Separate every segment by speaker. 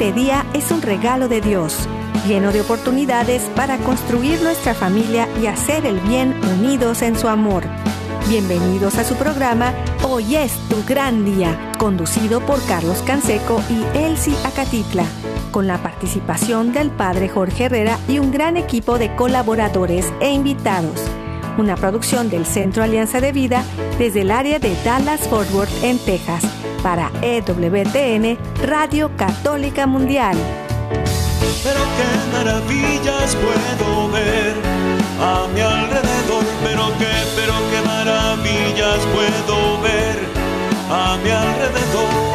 Speaker 1: Este día es un regalo de Dios, lleno de oportunidades para construir nuestra familia y hacer el bien unidos en su amor. Bienvenidos a su programa Hoy es tu gran día, conducido por Carlos Canseco y Elsie Acatitla, con la participación del Padre Jorge Herrera y un gran equipo de colaboradores e invitados. Una producción del Centro Alianza de Vida desde el área de Dallas-Fort Worth en Texas, para EWTN, Radio Católica Mundial.
Speaker 2: Pero qué maravillas puedo ver a mi alrededor, pero qué maravillas puedo ver a mi alrededor.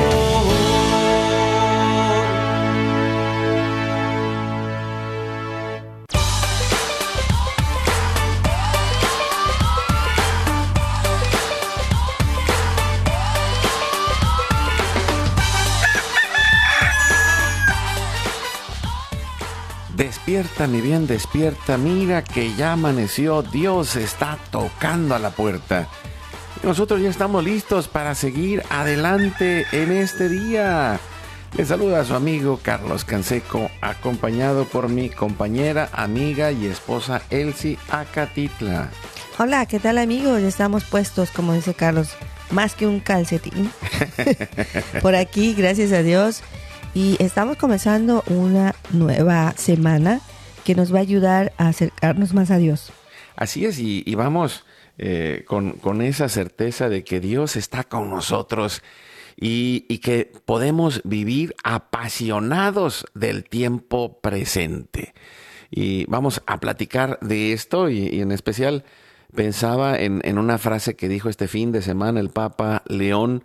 Speaker 3: Despierta, mi bien, despierta, mira que ya amaneció, Dios está tocando a la puerta. Nosotros ya estamos listos para seguir adelante en este día. Le saluda a su amigo Carlos Canseco, acompañado por mi compañera, amiga y esposa Elsie Acatitla.
Speaker 4: Hola, ¿qué tal, amigos? Ya estamos puestos, como dice Carlos, más que un calcetín. Por aquí, gracias a Dios. Y estamos comenzando una nueva semana que nos va a ayudar a acercarnos más a Dios.
Speaker 3: Así es, y vamos con esa certeza de que Dios está con nosotros y que podemos vivir apasionados del tiempo presente. Y vamos a platicar de esto y en especial pensaba en una frase que dijo este fin de semana el Papa León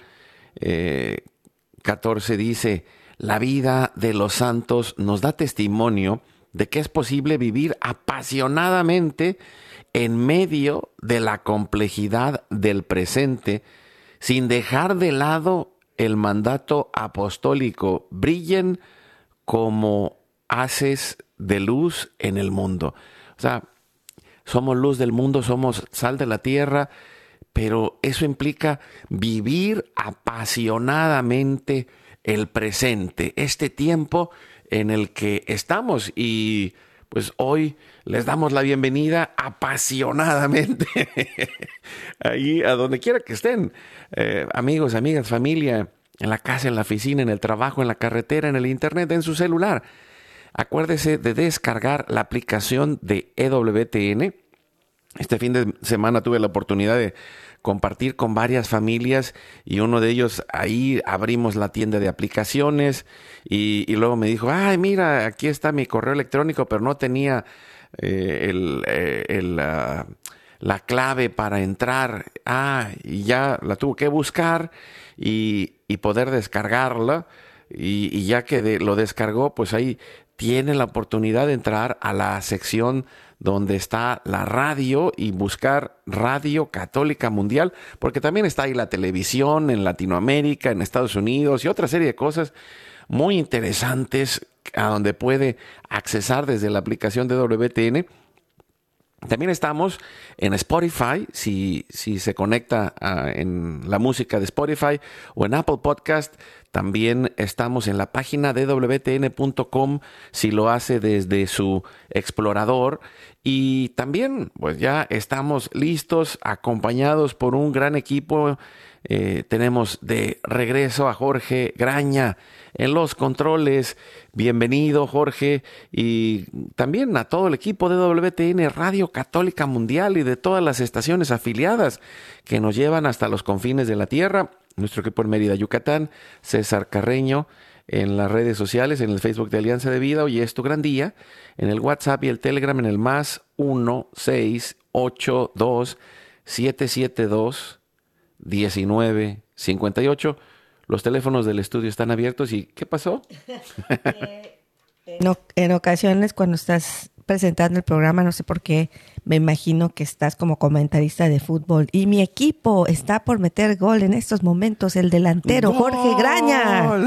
Speaker 3: XIV, dice: la vida de los santos nos da testimonio de que es posible vivir apasionadamente en medio de la complejidad del presente, sin dejar de lado el mandato apostólico. Brillen como haces de luz en el mundo. O sea, somos luz del mundo, somos sal de la tierra, pero eso implica vivir apasionadamente el presente, este tiempo en el que estamos. Y pues hoy les damos la bienvenida apasionadamente ahí a donde quiera que estén, amigos, amigas, familia, en la casa, en la oficina, en el trabajo, en la carretera, en el internet, en su celular. Acuérdese de descargar la aplicación de EWTN. Este fin de semana tuve la oportunidad de compartir con varias familias y uno de ellos, ahí abrimos la tienda de aplicaciones y luego me dijo: ay, mira, aquí está mi correo electrónico, pero no tenía la clave para entrar. Y ya la tuvo que buscar y poder descargarla, y ya que lo descargó, pues ahí tiene la oportunidad de entrar a la sección donde está la radio y buscar Radio Católica Mundial, porque también está ahí la televisión en Latinoamérica, en Estados Unidos y otra serie de cosas muy interesantes a donde puede accesar desde la aplicación de WTN. También estamos en Spotify, si se conecta en la música de Spotify, o en Apple Podcast. También estamos en la página de WTN.com si lo hace desde su explorador. Y también pues ya estamos listos, acompañados por un gran equipo. Tenemos de regreso a Jorge Graña en los controles. Bienvenido, Jorge, y también a todo el equipo de WTN Radio Católica Mundial y de todas las estaciones afiliadas que nos llevan hasta los confines de la tierra. Nuestro equipo en Mérida, Yucatán, César Carreño en las redes sociales, en el Facebook de Alianza de Vida, Hoy es tu gran día, en el WhatsApp y el Telegram en el más 1-682-772-1958. Los teléfonos del estudio están abiertos. ¿Y qué pasó?
Speaker 4: En ocasiones, cuando estás presentando el programa, no sé por qué, me imagino que estás como comentarista de fútbol. Y mi equipo está por meter gol en estos momentos, el delantero
Speaker 3: ¡Gol!
Speaker 4: Jorge Graña.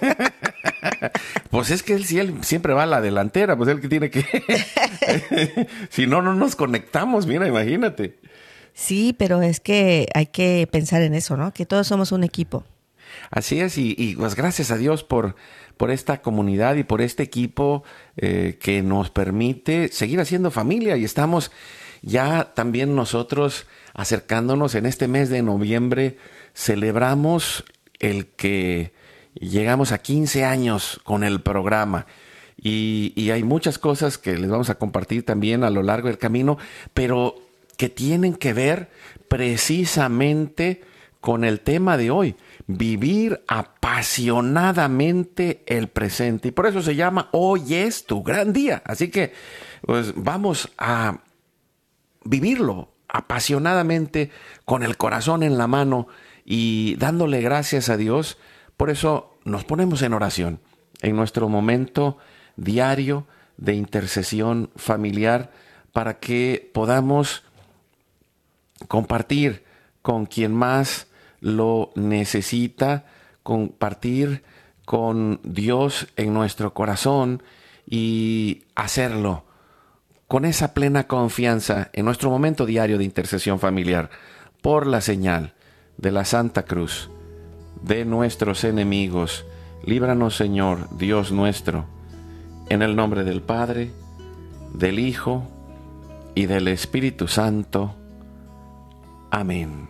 Speaker 3: Pues es que él siempre va a la delantera, pues él que tiene que... Si no nos conectamos, mira, imagínate.
Speaker 4: Sí, pero es que hay que pensar en eso, ¿no? Que todos somos un equipo.
Speaker 3: Así es, y pues gracias a Dios por esta comunidad y por este equipo que nos permite seguir haciendo familia, y estamos ya también nosotros acercándonos en este mes de noviembre. Celebramos el que llegamos a 15 años con el programa, y hay muchas cosas que les vamos a compartir también a lo largo del camino, pero que tienen que ver precisamente con el tema de hoy: vivir apasionadamente el presente. Y por eso se llama Hoy es tu gran día. Así que pues vamos a vivirlo apasionadamente, con el corazón en la mano y dándole gracias a Dios. Por eso nos ponemos en oración en nuestro momento diario de intercesión familiar, para que podamos compartir con quien más lo necesita, compartir con Dios en nuestro corazón y hacerlo con esa plena confianza en nuestro momento diario de intercesión familiar, por la señal de la Santa Cruz de nuestros enemigos. Líbranos, Señor, Dios nuestro, en el nombre del Padre, del Hijo y del Espíritu Santo. Amén.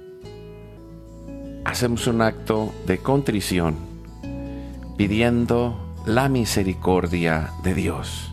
Speaker 3: Hacemos un acto de contrición, pidiendo la misericordia de Dios.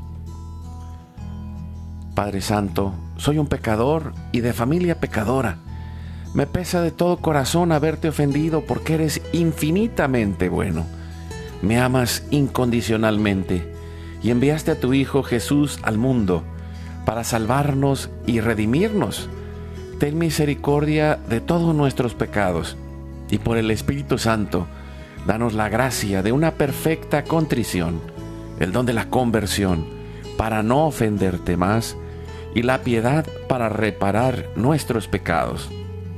Speaker 3: Padre Santo, soy un pecador y de familia pecadora. Me pesa de todo corazón haberte ofendido, porque eres infinitamente bueno. Me amas incondicionalmente y enviaste a tu Hijo Jesús al mundo para salvarnos y redimirnos. Ten misericordia de todos nuestros pecados, y por el Espíritu Santo, danos la gracia de una perfecta contrición, el don de la conversión para no ofenderte más, y la piedad para reparar nuestros pecados.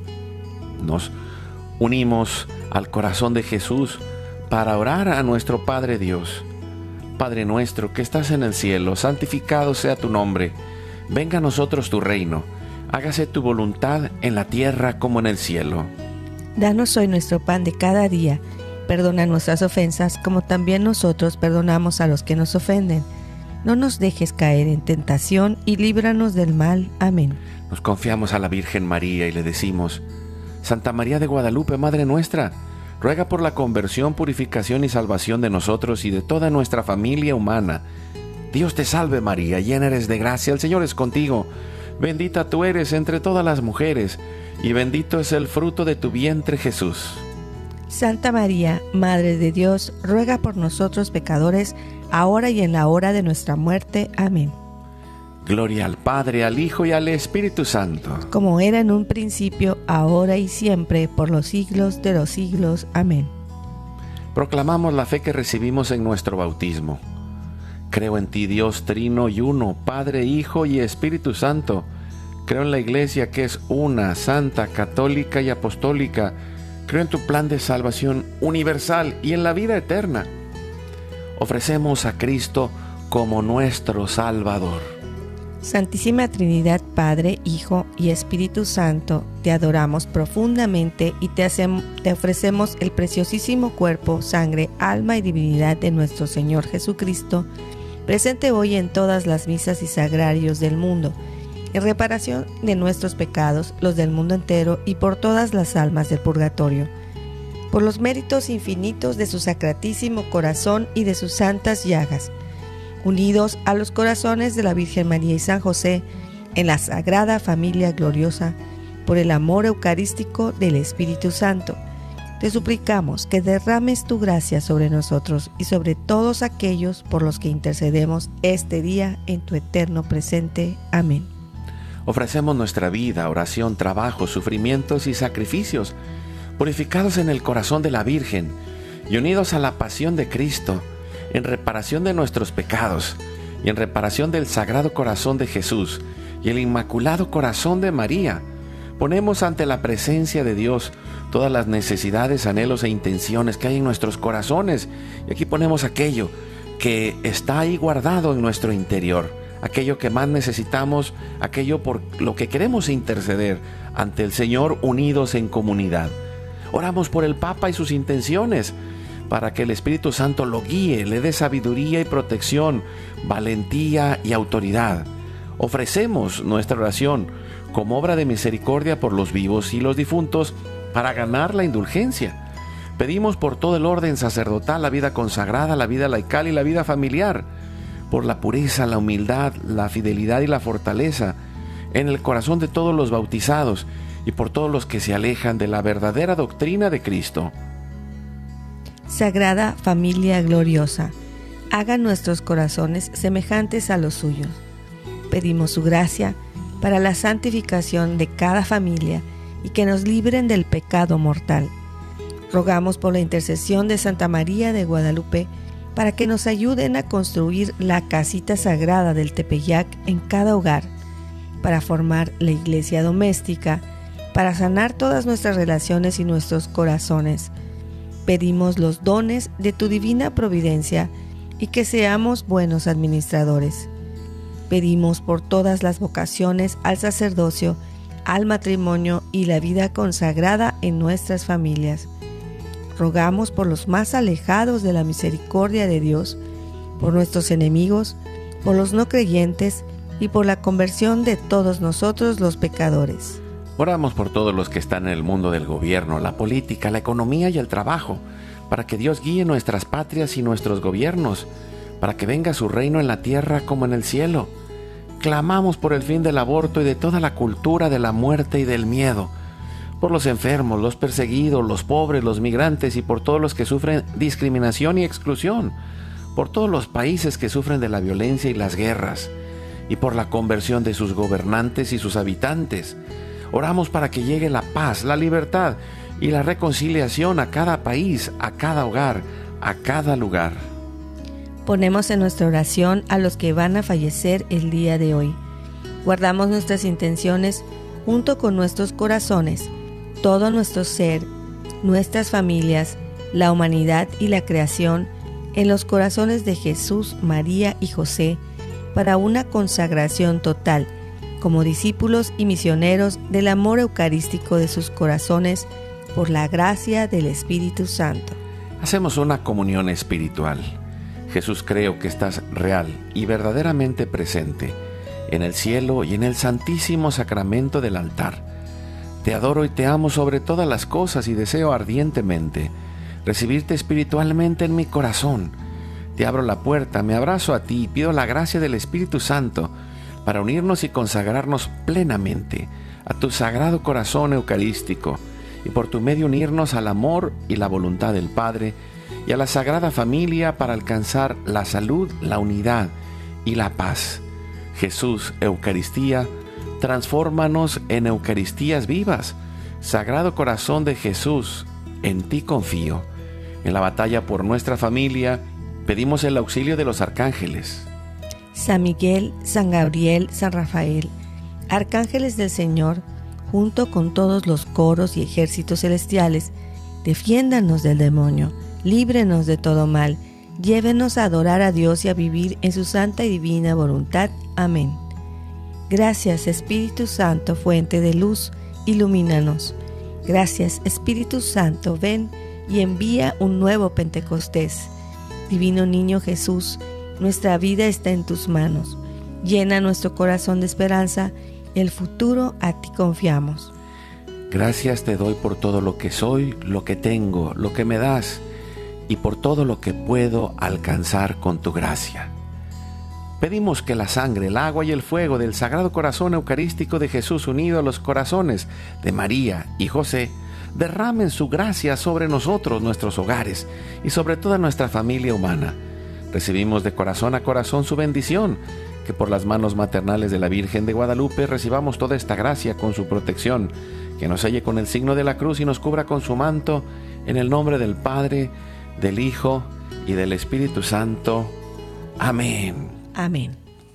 Speaker 3: Nos unimos al corazón de Jesús para orar a nuestro Padre Dios. Padre nuestro que estás en el cielo, santificado sea tu nombre. Venga a nosotros tu reino. Hágase tu voluntad en la tierra como en el cielo.
Speaker 4: Danos hoy nuestro pan de cada día. Perdona nuestras ofensas, como también nosotros perdonamos a los que nos ofenden. No nos dejes caer en tentación y líbranos del mal. Amén.
Speaker 3: Nos confiamos a la Virgen María y le decimos: Santa María de Guadalupe, Madre nuestra, ruega por la conversión, purificación y salvación de nosotros y de toda nuestra familia humana. Dios te salve María, llena eres de gracia, el Señor es contigo. Bendita tú eres entre todas las mujeres, y bendito es el fruto de tu vientre, Jesús.
Speaker 4: Santa María, Madre de Dios, ruega por nosotros pecadores, ahora y en la hora de nuestra muerte. Amén.
Speaker 3: Gloria al Padre, al Hijo y al Espíritu Santo.
Speaker 4: Como era en un principio, ahora y siempre, por los siglos de los siglos. Amén.
Speaker 3: Proclamamos la fe que recibimos en nuestro bautismo. Creo en ti, Dios trino y uno, Padre, Hijo y Espíritu Santo. Creo en la Iglesia, que es una, santa, católica y apostólica. Creo en tu plan de salvación universal y en la vida eterna. Ofrecemos a Cristo como nuestro Salvador.
Speaker 4: Santísima Trinidad, Padre, Hijo y Espíritu Santo, te adoramos profundamente y te ofrecemos el preciosísimo cuerpo, sangre, alma y divinidad de nuestro Señor Jesucristo, presente hoy en todas las misas y sagrarios del mundo, en reparación de nuestros pecados, los del mundo entero, y por todas las almas del purgatorio, por los méritos infinitos de su sacratísimo corazón y de sus santas llagas, unidos a los corazones de la Virgen María y San José, en la Sagrada Familia Gloriosa, por el amor eucarístico del Espíritu Santo, te suplicamos que derrames tu gracia sobre nosotros y sobre todos aquellos por los que intercedemos este día en tu eterno presente. Amén.
Speaker 3: Ofrecemos nuestra vida, oración, trabajo, sufrimientos y sacrificios, purificados en el corazón de la Virgen y unidos a la pasión de Cristo, en reparación de nuestros pecados y en reparación del Sagrado Corazón de Jesús y el Inmaculado Corazón de María. Ponemos ante la presencia de Dios todas las necesidades, anhelos e intenciones que hay en nuestros corazones, y aquí ponemos aquello que está ahí guardado en nuestro interior, aquello que más necesitamos, aquello por lo que queremos interceder ante el Señor, unidos en comunidad. Oramos por el Papa y sus intenciones, para que el Espíritu Santo lo guíe, le dé sabiduría y protección, valentía y autoridad. Ofrecemos nuestra oración como obra de misericordia por los vivos y los difuntos para ganar la indulgencia. Pedimos por todo el orden sacerdotal, la vida consagrada, la vida laical y la vida familiar, por la pureza, la humildad, la fidelidad y la fortaleza en el corazón de todos los bautizados y por todos los que se alejan de la verdadera doctrina de Cristo.
Speaker 4: Sagrada Familia Gloriosa, haga nuestros corazones semejantes a los suyos. Pedimos su gracia para la santificación de cada familia y que nos libren del pecado mortal. Rogamos por la intercesión de Santa María de Guadalupe para que nos ayuden a construir la casita sagrada del Tepeyac en cada hogar, para formar la iglesia doméstica, para sanar todas nuestras relaciones y nuestros corazones. Pedimos los dones de tu divina providencia y que seamos buenos administradores. Pedimos por todas las vocaciones al sacerdocio, al matrimonio y la vida consagrada en nuestras familias. Rogamos por los más alejados de la misericordia de Dios, por nuestros enemigos, por los no creyentes y por la conversión de todos nosotros los pecadores.
Speaker 3: Oramos por todos los que están en el mundo del gobierno, la política, la economía y el trabajo, para que Dios guíe nuestras patrias y nuestros gobiernos, para que venga su reino en la tierra como en el cielo. Clamamos por el fin del aborto y de toda la cultura de la muerte y del miedo, por los enfermos, los perseguidos, los pobres, los migrantes y por todos los que sufren discriminación y exclusión, por todos los países que sufren de la violencia y las guerras, y por la conversión de sus gobernantes y sus habitantes. Oramos para que llegue la paz, la libertad y la reconciliación a cada país, a cada hogar, a cada lugar.
Speaker 4: Ponemos en nuestra oración a los que van a fallecer el día de hoy. Guardamos nuestras intenciones junto con nuestros corazones, todo nuestro ser, nuestras familias, la humanidad y la creación en los corazones de Jesús, María y José, para una consagración total, como discípulos y misioneros del amor eucarístico de sus corazones, por la gracia del Espíritu Santo.
Speaker 3: Hacemos una comunión espiritual. Jesús, creo que estás real y verdaderamente presente en el cielo y en el santísimo sacramento del altar. Te adoro y te amo sobre todas las cosas y deseo ardientemente recibirte espiritualmente en mi corazón. Te abro la puerta, me abrazo a ti y pido la gracia del Espíritu Santo para unirnos y consagrarnos plenamente a tu sagrado corazón eucarístico y por tu medio unirnos al amor y la voluntad del Padre y a la Sagrada Familia para alcanzar la salud, la unidad y la paz. Jesús, Eucaristía, transfórmanos en Eucaristías vivas. Sagrado Corazón de Jesús, en ti confío. En la batalla por nuestra familia, pedimos el auxilio de los arcángeles.
Speaker 4: San Miguel, San Gabriel, San Rafael, arcángeles del Señor, junto con todos los coros y ejércitos celestiales, defiéndanos del demonio, líbrenos de todo mal, llévenos a adorar a Dios y a vivir en su santa y divina voluntad. Amén. Gracias, Espíritu Santo, fuente de luz, ilumínanos. Gracias, Espíritu Santo, ven y envía un nuevo Pentecostés. Divino Niño Jesús, nuestra vida está en tus manos. Llena nuestro corazón de esperanza, el futuro a ti confiamos.
Speaker 3: Gracias te doy por todo lo que soy, lo que tengo, lo que me das y por todo lo que puedo alcanzar con tu gracia. Pedimos que la sangre, el agua y el fuego del Sagrado Corazón Eucarístico de Jesús unido a los corazones de María y José derramen su gracia sobre nosotros, nuestros hogares y sobre toda nuestra familia humana. Recibimos de corazón a corazón su bendición, que por las manos maternales de la Virgen de Guadalupe recibamos toda esta gracia con su protección, que nos selle con el signo de la cruz y nos cubra con su manto, en el nombre del Padre, del Hijo y del Espíritu Santo. Amén.
Speaker 4: Amén.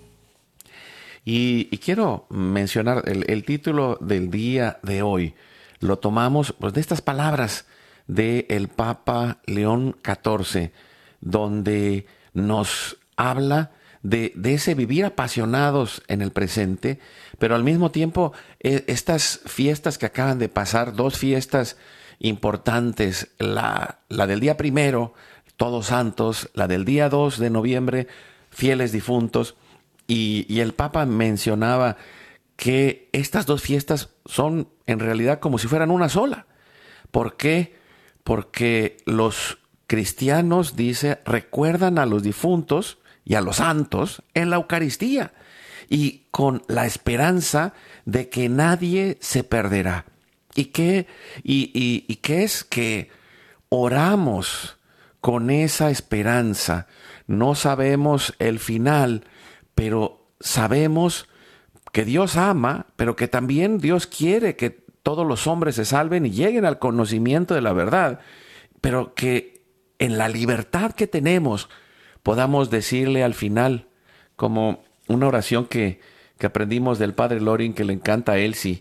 Speaker 3: Y quiero mencionar el título del día de hoy. Lo tomamos pues, de estas palabras del Papa León XIV, donde nos habla de ese vivir apasionados en el presente, pero al mismo tiempo estas fiestas que acaban de pasar, 2 fiestas importantes. La del día 1, Todos Santos, la del día 2 de noviembre, Fieles Difuntos, y el Papa mencionaba que estas dos fiestas son en realidad como si fueran una sola. ¿Por qué? Porque los cristianos, dice, recuerdan a los difuntos y a los santos en la Eucaristía y con la esperanza de que nadie se perderá. ¿Y qué es? Que oramos con esa esperanza. No sabemos el final, pero sabemos que Dios ama, pero que también Dios quiere que todos los hombres se salven y lleguen al conocimiento de la verdad, pero que en la libertad que tenemos podamos decirle al final, como una oración que aprendimos del Padre Loring, que le encanta a Elsie.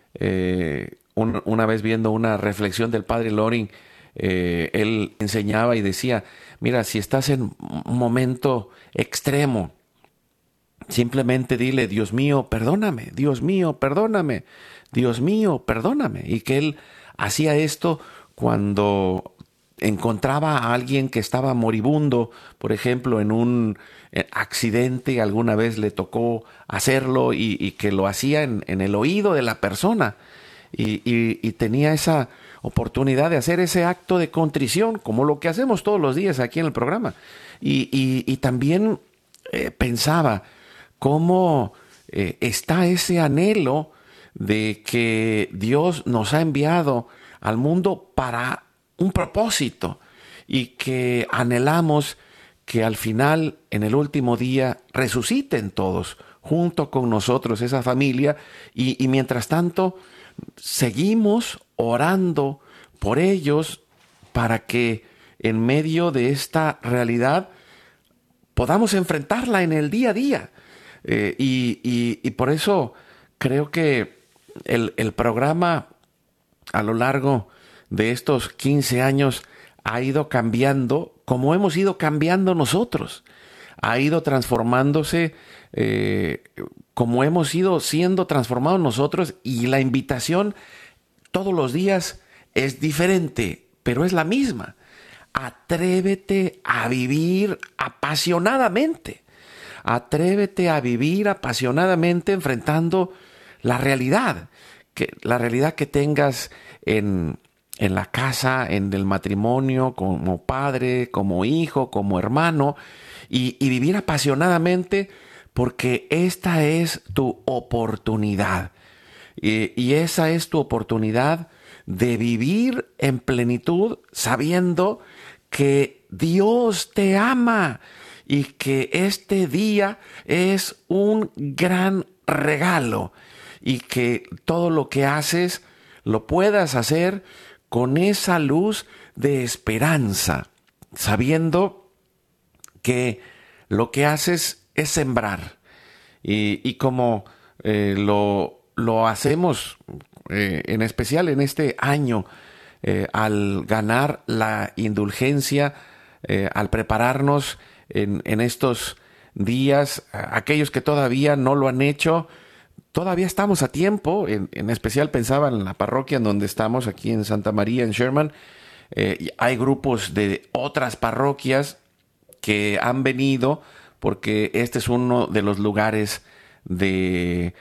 Speaker 3: Una vez viendo una reflexión del Padre Loring, él enseñaba y decía, mira, si estás en un momento extremo, simplemente dile, Dios mío, perdóname, Dios mío, perdóname, Dios mío, perdóname. Y que él hacía esto cuando encontraba a alguien que estaba moribundo, por ejemplo, en un accidente, alguna vez le tocó hacerlo y que lo hacía en el oído de la persona y tenía esa oportunidad de hacer ese acto de contrición, como lo que hacemos todos los días aquí en el programa. Y también pensaba cómo está ese anhelo de que Dios nos ha enviado al mundo para un propósito y que anhelamos que al final, en el último día, resuciten todos junto con nosotros, esa familia, y mientras tanto seguimos orando por ellos para que en medio de esta realidad podamos enfrentarla en el día a día. Y por eso creo que el programa a lo largo de estos 15 años ha ido cambiando como hemos ido cambiando nosotros. Ha ido transformándose como hemos ido siendo transformados nosotros, y la invitación todos los días es diferente, pero es la misma. Atrévete a vivir apasionadamente. Atrévete a vivir apasionadamente enfrentando la realidad que tengas en la casa, en el matrimonio, como padre, como hijo, como hermano, y vivir apasionadamente, porque esta es tu oportunidad. Y esa es tu oportunidad de vivir en plenitud, sabiendo que Dios te ama y que este día es un gran regalo, y que todo lo que haces lo puedas hacer con esa luz de esperanza, sabiendo que lo que haces es sembrar. Y como lo hacemos en especial en este año, al ganar la indulgencia, al prepararnos en estos días, aquellos que todavía no lo han hecho, todavía estamos a tiempo. En especial pensaba en la parroquia en donde estamos, aquí en Santa María, en Sherman. Hay grupos de otras parroquias que han venido, porque este es uno de los lugares en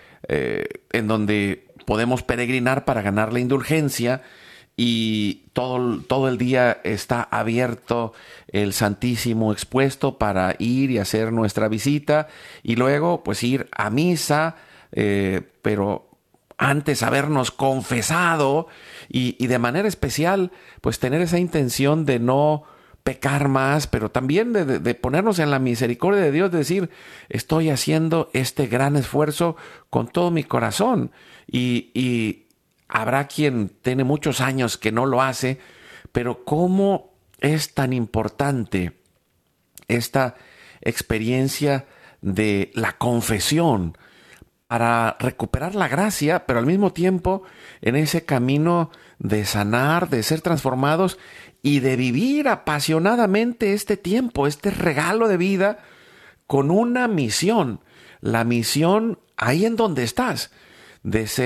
Speaker 3: donde podemos peregrinar para ganar la indulgencia, y todo el día está abierto el Santísimo expuesto para ir y hacer nuestra visita, y luego pues ir a misa, pero antes habernos confesado y de manera especial pues tener esa intención de no pecar más, pero también de ponernos en la misericordia de Dios, de decir, estoy haciendo este gran esfuerzo con todo mi corazón, y habrá quien tiene muchos años que no lo hace, pero cómo es tan importante esta experiencia de la confesión para recuperar la gracia, pero al mismo tiempo en ese camino de sanar, de ser transformados y de vivir apasionadamente este tiempo, este regalo de vida, con una misión. La misión ahí en donde estás, de ser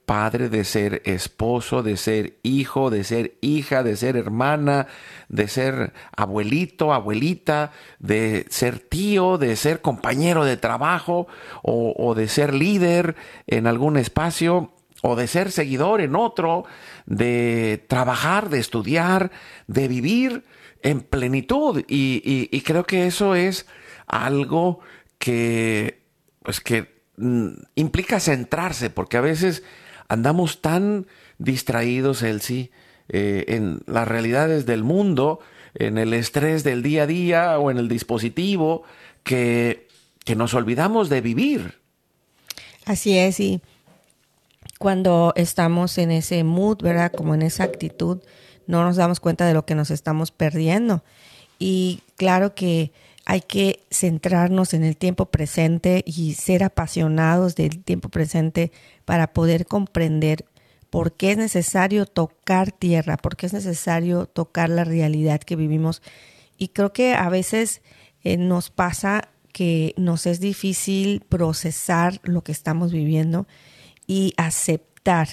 Speaker 3: padre, de ser esposo, de ser hijo, de ser hija, de ser hermana, de ser abuelito, abuelita, de ser tío, de ser compañero de trabajo o de ser líder en algún espacio o de ser seguidor en otro, de trabajar, de estudiar, de vivir en plenitud. Y creo que eso es algo que, pues implica centrarse, porque a veces andamos tan distraídos, Elsie, en las realidades del mundo, en el estrés del día a día o en el dispositivo, que nos olvidamos de vivir.
Speaker 4: Así es, y cuando estamos en ese mood, ¿verdad? Como en esa actitud, no nos damos cuenta de lo que nos estamos perdiendo. Y claro que hay que centrarnos en el tiempo presente y ser apasionados del tiempo presente para poder comprender por qué es necesario tocar tierra, por qué es necesario tocar la realidad que vivimos. Y creo que a veces nos pasa que nos es difícil procesar lo que estamos viviendo y aceptar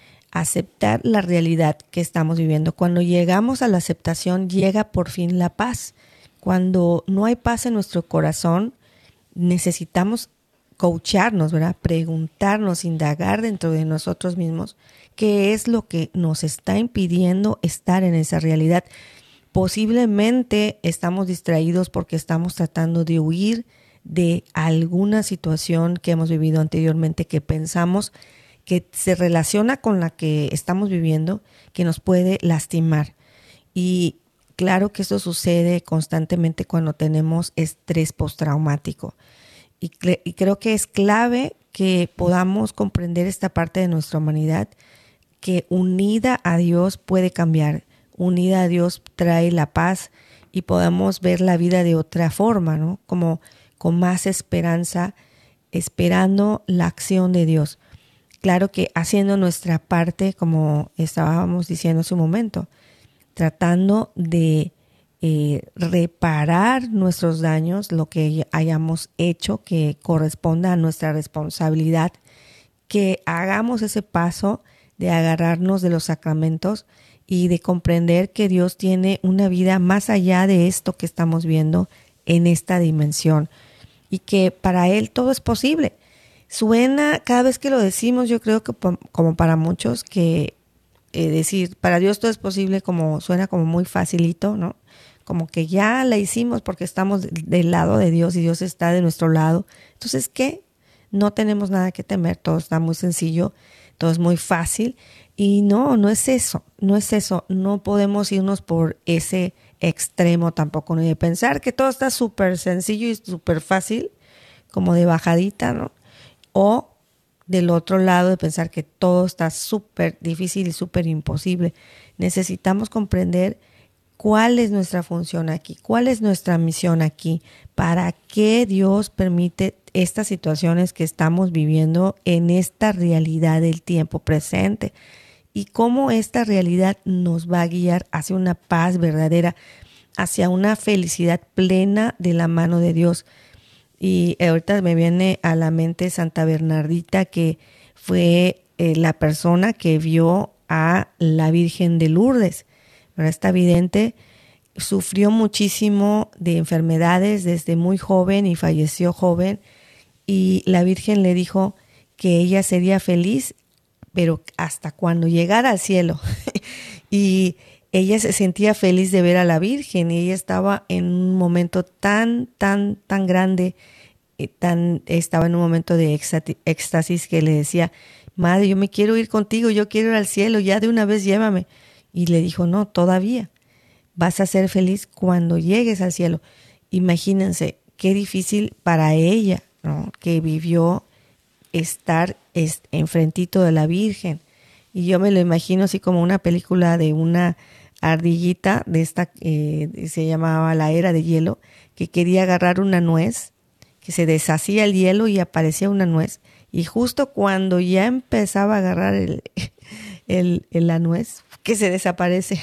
Speaker 4: la realidad que estamos viviendo. Cuando llegamos a la aceptación, llega por fin la paz. Cuando no hay paz en nuestro corazón, necesitamos coacharnos, ¿verdad? Preguntarnos, indagar dentro de nosotros mismos qué es lo que nos está impidiendo estar en esa realidad. Posiblemente estamos distraídos porque estamos tratando de huir de alguna situación que hemos vivido anteriormente, que pensamos que se relaciona con la que estamos viviendo, que nos puede lastimar. Y claro que esto sucede constantemente cuando tenemos estrés postraumático. Y creo que es clave que podamos comprender esta parte de nuestra humanidad, que unida a Dios puede cambiar. Unida a Dios trae la paz y podamos ver la vida de otra forma, ¿no? Como con más esperanza, esperando la acción de Dios. Claro que haciendo nuestra parte, como estábamos diciendo hace un momento, tratando de reparar nuestros daños, lo que hayamos hecho que corresponda a nuestra responsabilidad, que hagamos ese paso de agarrarnos de los sacramentos y de comprender que Dios tiene una vida más allá de esto que estamos viendo en esta dimensión y que para Él todo es posible. Suena, cada vez que lo decimos, yo creo que como para muchos, que decir para Dios todo es posible suena como muy facilito, ¿no? Como que ya la hicimos porque estamos del lado de Dios y Dios está de nuestro lado. Entonces, ¿qué? No tenemos nada que temer, todo está muy sencillo, todo es muy fácil. Y no es eso, no podemos irnos por ese extremo tampoco, ni de pensar que todo está súper sencillo y súper fácil, como de bajadita, ¿no? O del otro lado de pensar que todo está súper difícil y súper imposible. Necesitamos comprender cuál es nuestra función aquí, cuál es nuestra misión aquí, para qué Dios permite estas situaciones que estamos viviendo en esta realidad del tiempo presente y cómo esta realidad nos va a guiar hacia una paz verdadera, hacia una felicidad plena de la mano de Dios. Y ahorita me viene a la mente Santa Bernardita, que fue la persona que vio a la Virgen de Lourdes. Pero esta vidente sufrió muchísimo de enfermedades desde muy joven y falleció joven. Y la Virgen le dijo que ella sería feliz, pero hasta cuando llegara al cielo. Y ella se sentía feliz de ver a la Virgen y ella estaba en un momento tan grande, estaba en un momento de éxtasis que le decía, madre, yo me quiero ir contigo, yo quiero ir al cielo, ya de una vez llévame. Y le dijo, no, todavía, vas a ser feliz cuando llegues al cielo. Imagínense qué difícil para ella, ¿no? Que vivió estar enfrentito de la Virgen. Y yo me lo imagino así como una película de una ardillita de esta, se llamaba La Era de Hielo, que quería agarrar una nuez, que se deshacía el hielo y aparecía una nuez. Y justo cuando ya empezaba a agarrar la nuez, que se desaparece.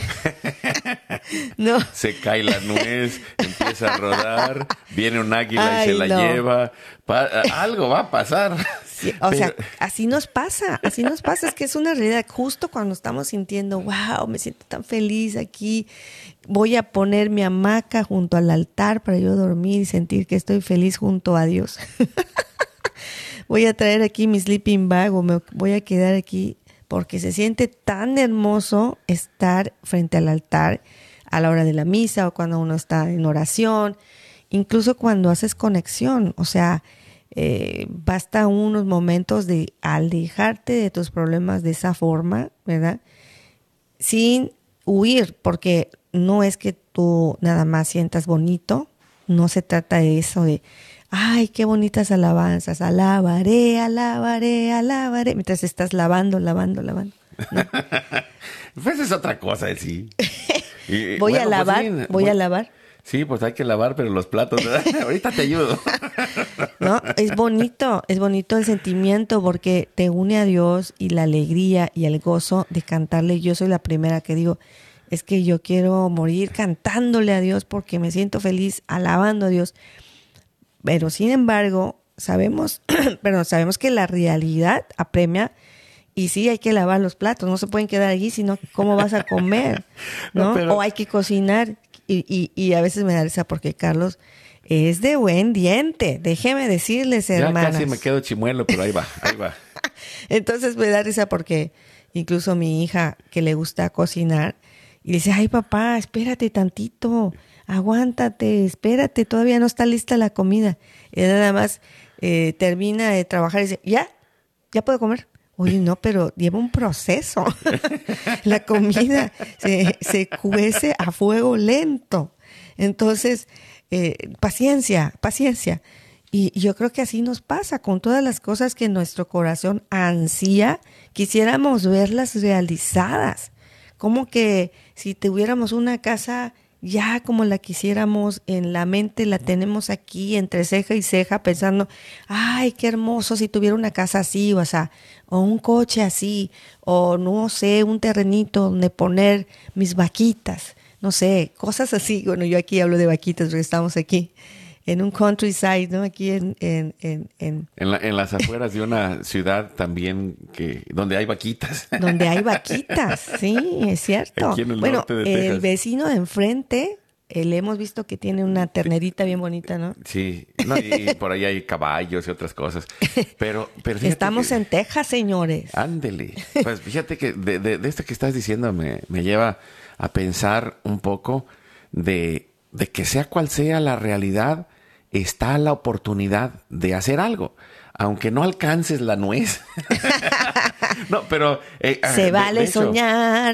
Speaker 4: No.
Speaker 3: Se cae la nuez, empieza a rodar, viene un águila y se la lleva. Algo va a pasar.
Speaker 4: Sí, sea, así nos pasa, es que es una realidad. Justo cuando estamos sintiendo, wow, me siento tan feliz aquí, voy a poner mi hamaca junto al altar para yo dormir y sentir que estoy feliz junto a Dios. Voy a traer aquí mi sleeping bag o me voy a quedar aquí porque se siente tan hermoso estar frente al altar a la hora de la misa o cuando uno está en oración, incluso cuando haces conexión. O sea, basta unos momentos de alejarte de tus problemas de esa forma, ¿verdad? Sin huir, porque no es que tú nada más sientas bonito, no se trata de eso de, ay, qué bonitas alabanzas, alabaré, alabaré, alabaré, mientras estás lavando. ¿No?
Speaker 3: Pues es otra cosa, sí.
Speaker 4: Voy a lavar.
Speaker 3: Sí, pues hay que lavar, pero los platos, ¿verdad? Ahorita te ayudo.
Speaker 4: No, es bonito el sentimiento porque te une a Dios y la alegría y el gozo de cantarle. Yo soy la primera que digo, es que yo quiero morir cantándole a Dios porque me siento feliz alabando a Dios. Pero sin embargo, sabemos que la realidad apremia y sí hay que lavar los platos, no se pueden quedar allí, sino ¿cómo vas a comer? ¿No? O hay que cocinar. Y a veces me da risa porque Carlos es de buen diente. Déjeme decirles, hermanas.
Speaker 3: Ya casi me quedo chimuelo, pero ahí va.
Speaker 4: Entonces me da risa porque incluso mi hija que le gusta cocinar y dice, ay papá, espérate tantito, aguántate, espérate, todavía no está lista la comida. Y nada más termina de trabajar y dice, ya puedo comer. Oye, no, pero lleva un proceso. La comida se cuece a fuego lento. Entonces, paciencia. Y yo creo que así nos pasa con todas las cosas que nuestro corazón ansía, quisiéramos verlas realizadas. Como que si tuviéramos una casa ya como la quisiéramos, en la mente la tenemos aquí entre ceja y ceja pensando, ay, qué hermoso si tuviera una casa así, o un coche así, o no sé, un terrenito donde poner mis vaquitas, no sé, cosas así. Bueno, yo aquí hablo de vaquitas porque estamos aquí en un countryside, ¿no? Aquí en
Speaker 3: las afueras de una ciudad también donde hay vaquitas.
Speaker 4: Donde hay vaquitas, sí, es cierto.
Speaker 3: Aquí en el norte de Texas.
Speaker 4: El vecino de enfrente, le hemos visto que tiene una ternerita bien bonita, ¿no?
Speaker 3: Sí, no, y por ahí hay caballos y otras cosas. Pero
Speaker 4: estamos en Texas, señores.
Speaker 3: Ándele. Pues fíjate que de esto que estás diciendo me lleva a pensar un poco de que sea cual sea la realidad, está la oportunidad de hacer algo, aunque no alcances la nuez. No, pero
Speaker 4: se vale soñar.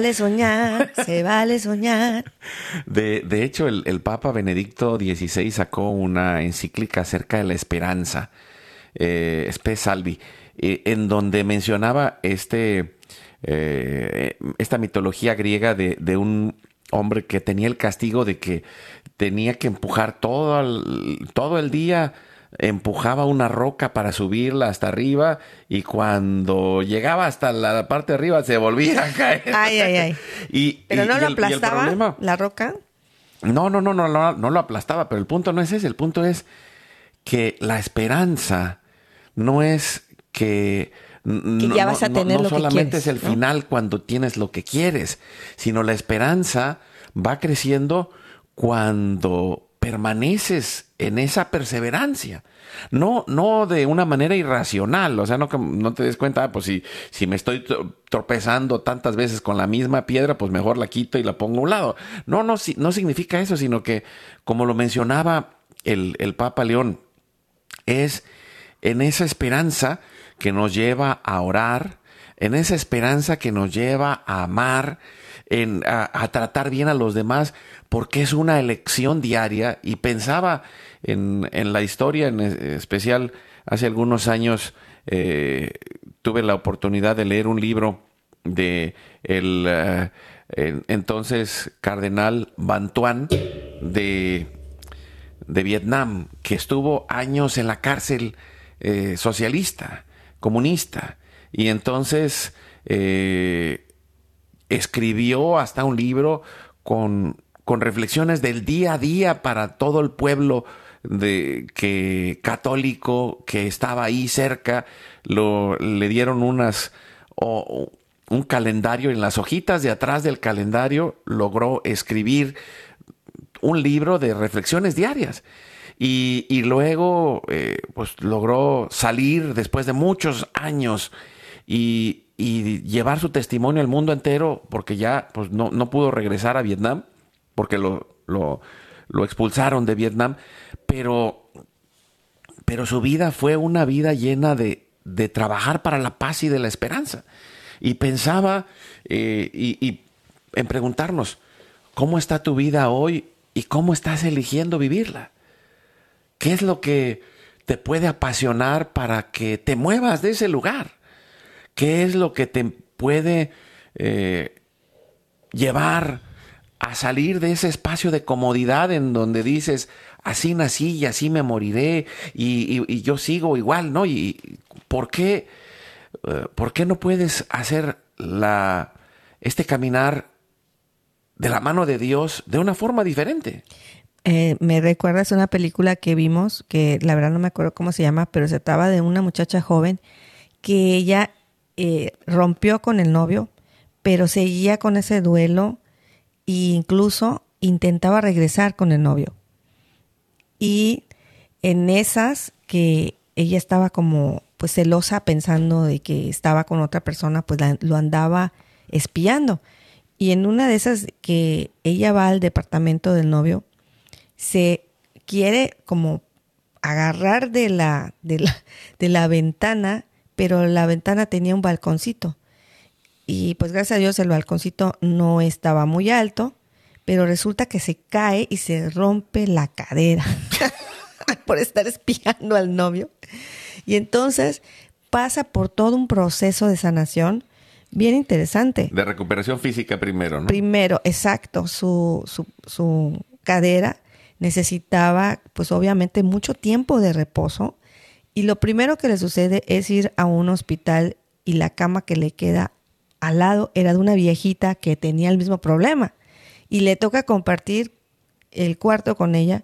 Speaker 3: De hecho, el Papa Benedicto XVI sacó una encíclica acerca de la esperanza, Spe Salvi, en donde mencionaba esta mitología griega de un hombre que tenía el castigo de que tenía que empujar todo el día, empujaba una roca para subirla hasta arriba y cuando llegaba hasta la parte de arriba se volvía a caer.
Speaker 4: Ay. ¿Pero no lo aplastaba la roca?
Speaker 3: No lo aplastaba, pero el punto no es ese, el punto es que la esperanza no es que
Speaker 4: ya vas a tener lo que quieres.
Speaker 3: No solamente es el final cuando tienes lo que quieres, sino la esperanza va creciendo cuando permaneces en esa perseverancia. No de una manera irracional, o sea, no te des cuenta, pues si me estoy tropezando tantas veces con la misma piedra, pues mejor la quito y la pongo a un lado. No significa eso, sino que, como lo mencionaba el Papa León, es en esa esperanza que nos lleva a orar, en esa esperanza que nos lleva a amar, a tratar bien a los demás, porque es una elección diaria. Y pensaba en la historia, en especial hace algunos años tuve la oportunidad de leer un libro de el entonces cardenal Van Thuan de Vietnam, que estuvo años en la cárcel socialista, comunista, y entonces escribió hasta un libro con reflexiones del día a día para todo el pueblo que católico que estaba ahí cerca, le dieron un calendario. En las hojitas de atrás del calendario logró escribir un libro de reflexiones diarias. Y luego pues logró salir después de muchos años y llevar su testimonio al mundo entero, porque ya pues no pudo regresar a Vietnam porque lo expulsaron de Vietnam, pero su vida fue una vida llena de trabajar para la paz y de la esperanza. Y pensaba y en preguntarnos, ¿cómo está tu vida hoy y cómo estás eligiendo vivirla? ¿Qué es lo que te puede apasionar para que te muevas de ese lugar? ¿Qué es lo que te puede llevar a salir de ese espacio de comodidad en donde dices, así nací y así me moriré y yo sigo igual, ¿no? ¿Y por qué no puedes hacer este caminar de la mano de Dios de una forma diferente?
Speaker 4: Me recuerdas una película que vimos, que la verdad no me acuerdo cómo se llama, pero se trataba de una muchacha joven que ella rompió con el novio, pero seguía con ese duelo e incluso intentaba regresar con el novio. Y en esas que ella estaba como pues celosa, pensando de que estaba con otra persona, pues lo andaba espiando. Y en una de esas que ella va al departamento del novio, se quiere como agarrar de la ventana, pero la ventana tenía un balconcito. Y pues gracias a Dios el balconcito no estaba muy alto, pero resulta que se cae y se rompe la cadera por estar espiando al novio. Y entonces pasa por todo un proceso de sanación bien interesante.
Speaker 3: De recuperación física primero, ¿no?
Speaker 4: Primero, exacto. Su cadera necesitaba, pues obviamente, mucho tiempo de reposo. Y lo primero que le sucede es ir a un hospital y la cama que le queda al lado era de una viejita que tenía el mismo problema. Y le toca compartir el cuarto con ella.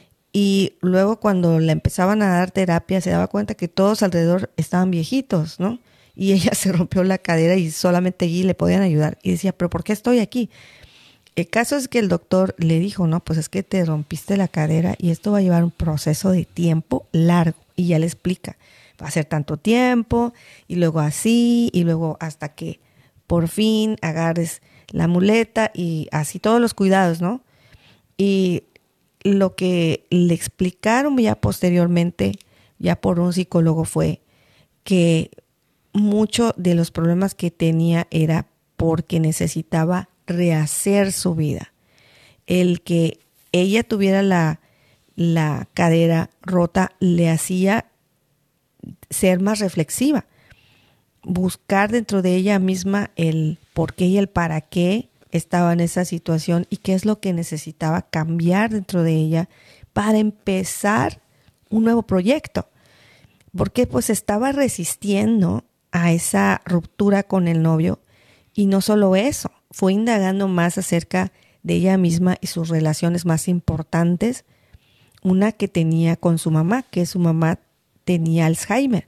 Speaker 4: Y luego cuando le empezaban a dar terapia se daba cuenta que todos alrededor estaban viejitos, ¿no? Y ella se rompió la cadera y solamente allí le podían ayudar. Y decía, ¿pero por qué estoy aquí? El caso es que el doctor le dijo, no, pues es que te rompiste la cadera y esto va a llevar un proceso de tiempo largo. Y ya le explica, va a ser tanto tiempo y luego así y luego hasta que por fin agarres la muleta y así todos los cuidados, ¿no? Y lo que le explicaron ya posteriormente, ya por un psicólogo, fue que muchos de los problemas que tenía era porque necesitaba rehacer su vida. El que ella tuviera la cadera rota le hacía ser más reflexiva, buscar dentro de ella misma el por qué y el para qué estaba en esa situación y qué es lo que necesitaba cambiar dentro de ella para empezar un nuevo proyecto. Porque pues estaba resistiendo a esa ruptura con el novio y no solo eso, fue indagando más acerca de ella misma y sus relaciones más importantes. Una que tenía con su mamá, que su mamá tenía Alzheimer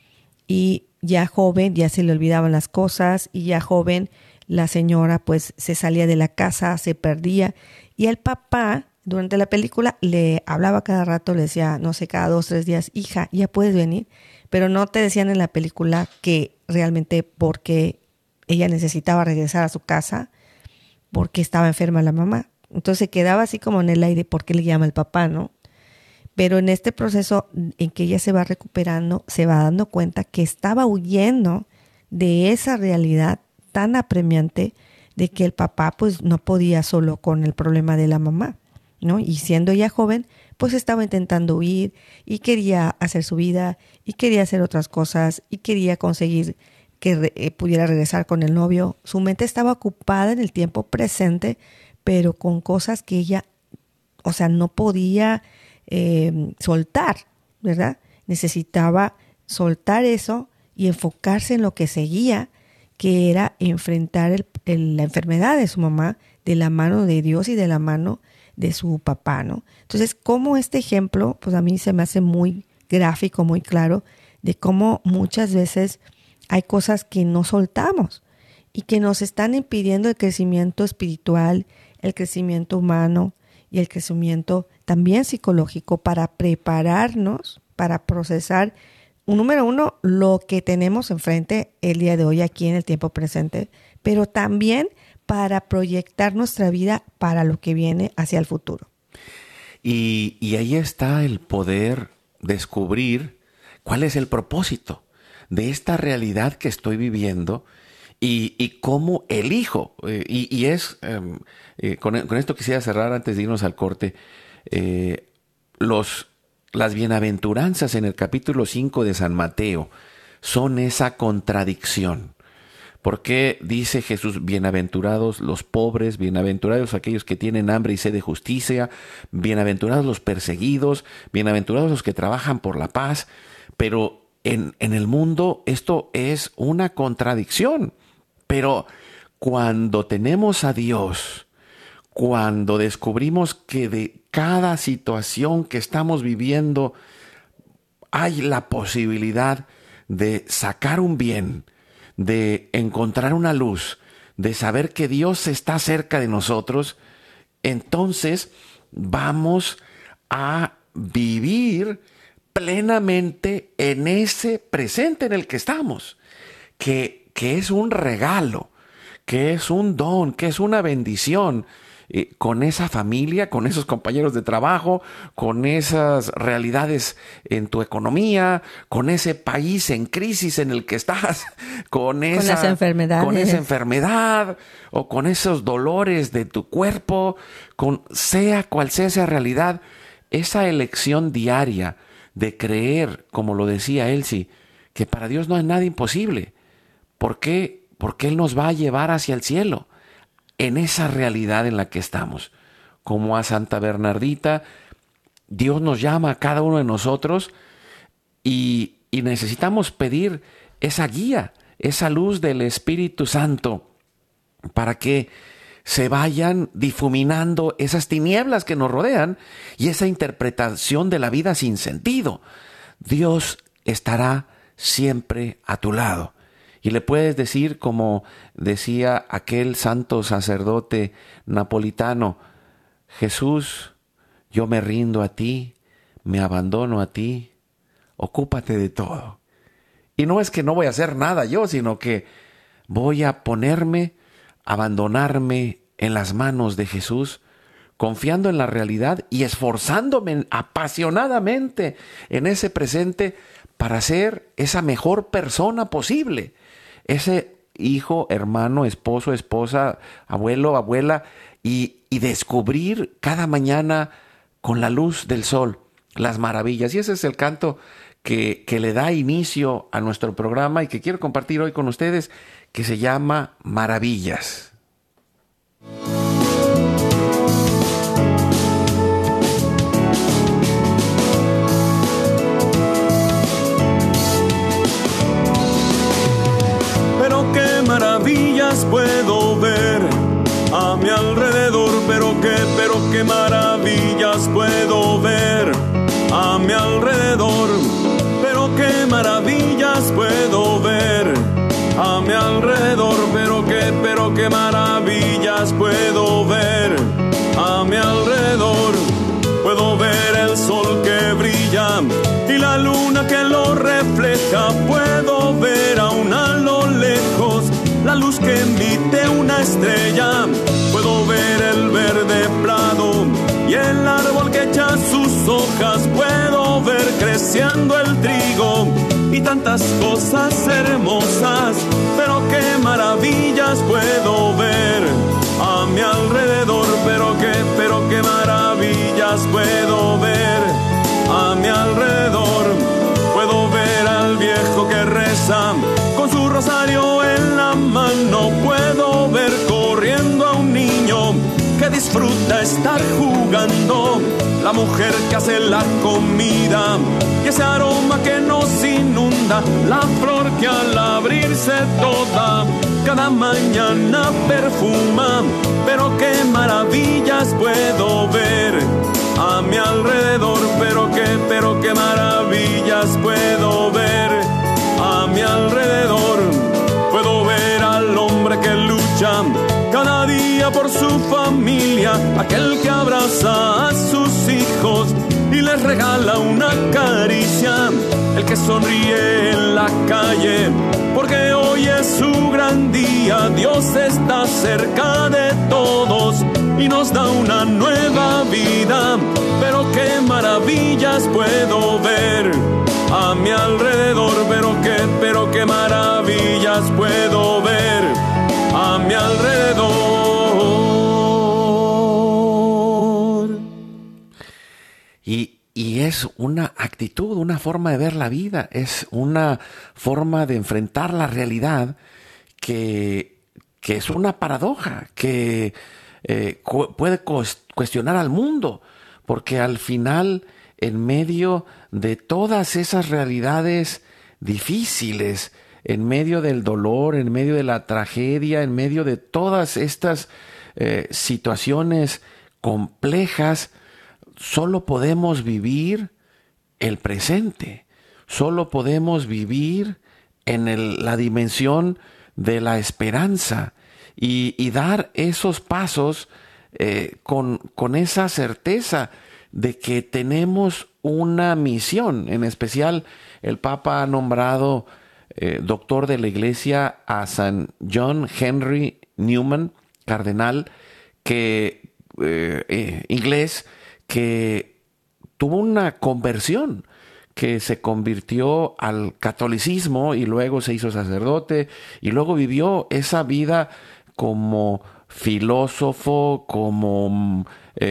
Speaker 4: y ya joven ya se le olvidaban las cosas y ya joven la señora pues se salía de la casa, se perdía y el papá durante la película le hablaba cada rato, le decía, no sé, cada 2, 3 días, hija, ya puedes venir, pero no te decían en la película que realmente porque ella necesitaba regresar a su casa porque estaba enferma la mamá. Entonces se quedaba así como en el aire, ¿por qué le llama el papá, no? Pero en este proceso en que ella se va recuperando, se va dando cuenta que estaba huyendo de esa realidad tan apremiante de que el papá pues no podía solo con el problema de la mamá, ¿no? Y siendo ella joven, pues estaba intentando huir y quería hacer su vida y quería hacer otras cosas y quería conseguir que pudiera regresar con el novio. Su mente estaba ocupada en el tiempo presente, pero con cosas que ella, o sea, no podía soltar, ¿verdad? Necesitaba soltar eso y enfocarse en lo que seguía, que era enfrentar la enfermedad de su mamá de la mano de Dios y de la mano de su papá, ¿no? Entonces, como este ejemplo, pues a mí se me hace muy gráfico, muy claro, de cómo muchas veces hay cosas que no soltamos y que nos están impidiendo el crecimiento espiritual, el crecimiento humano y el crecimiento también psicológico para prepararnos, para procesar, número uno, lo que tenemos enfrente el día de hoy aquí en el tiempo presente, pero también para proyectar nuestra vida para lo que viene hacia el futuro.
Speaker 3: Y ahí está el poder descubrir cuál es el propósito de esta realidad que estoy viviendo y cómo elijo. Con esto quisiera cerrar antes de irnos al corte. Las bienaventuranzas en el capítulo 5 de San Mateo son esa contradicción. ¿Por qué dice Jesús, bienaventurados los pobres, bienaventurados aquellos que tienen hambre y sed de justicia, bienaventurados los perseguidos, bienaventurados los que trabajan por la paz? Pero en el mundo esto es una contradicción. Pero cuando tenemos a Dios, cuando descubrimos que de cada situación que estamos viviendo hay la posibilidad de sacar un bien, de encontrar una luz, de saber que Dios está cerca de nosotros, entonces vamos a vivir plenamente en ese presente en el que estamos, que es un regalo, que es un don, que es una bendición, con esa familia, con esos compañeros de trabajo, con esas realidades en tu economía, con ese país en crisis en el que estás, con esa enfermedad o con esos dolores de tu cuerpo, sea cual sea esa realidad, esa elección diaria de creer, como lo decía Elsie, que para Dios no hay nada imposible. ¿Por qué? Porque Él nos va a llevar hacia el cielo, en esa realidad en la que estamos. Como a Santa Bernardita, Dios nos llama a cada uno de nosotros y necesitamos pedir esa guía, esa luz del Espíritu Santo, para que se vayan difuminando esas tinieblas que nos rodean y esa interpretación de la vida sin sentido. Dios estará siempre a tu lado. Y le puedes decir, como decía aquel santo sacerdote napolitano, Jesús, yo me rindo a ti, me abandono a ti, ocúpate de todo. Y no es que no voy a hacer nada yo, sino que voy a abandonarme en las manos de Jesús, confiando en la realidad y esforzándome apasionadamente en ese presente para ser esa mejor persona posible. Ese hijo, hermano, esposo, esposa, abuelo, abuela, y descubrir cada mañana con la luz del sol las maravillas. Y ese es el canto que le da inicio a nuestro programa y que quiero compartir hoy con ustedes, que se llama Maravillas.
Speaker 2: Maravillas puedo ver a mi alrededor, pero qué maravillas puedo ver a mi alrededor, pero qué maravillas puedo ver a mi alrededor, pero qué maravillas puedo ver a mi alrededor. Puedo ver el sol que brilla y la luna que lo refleja, puedo ver aún a lo lejos la luz que emite una estrella, puedo ver el verde prado y el árbol que echa sus hojas, puedo ver creciendo el trigo y tantas cosas hermosas, pero qué maravillas puedo ver a mi alrededor, pero qué maravillas puedo ver a mi alrededor. Puedo ver al viejo que reza con su rosario en la mano, puedo ver corriendo a un niño que disfruta estar jugando, la mujer que hace la comida y ese aroma que nos inunda, rosa, la flor que al abrirse toda cada mañana perfuma. Pero qué maravillas puedo ver a mi alrededor, pero qué maravillas puedo ver a mi alrededor. Puedo ver al hombre que lucha cada día por su familia, aquel que abraza a sus hijos y les regala una caricia, el que sonríe en la calle porque hoy es su gran día. Dios está cerca de todos y nos da una nueva vida. Pero qué maravillas puedo ver a mi alrededor, pero qué maravillas puedo ver a mi alrededor.
Speaker 3: Y es una actitud, una forma de ver la vida, es una forma de enfrentar la realidad que es una paradoja, que puede cuestionar al mundo, porque al final, en medio de todas esas realidades difíciles, en medio del dolor, en medio de la tragedia, en medio de todas estas situaciones complejas, solo podemos vivir el presente, solo podemos vivir en la dimensión de la esperanza y dar esos pasos con esa certeza de que tenemos una misión. En especial, el Papa ha nombrado doctor de la Iglesia a San John Henry Newman, cardenal inglés, que tuvo una conversión, que se convirtió al catolicismo y luego se hizo sacerdote y luego vivió esa vida como filósofo, como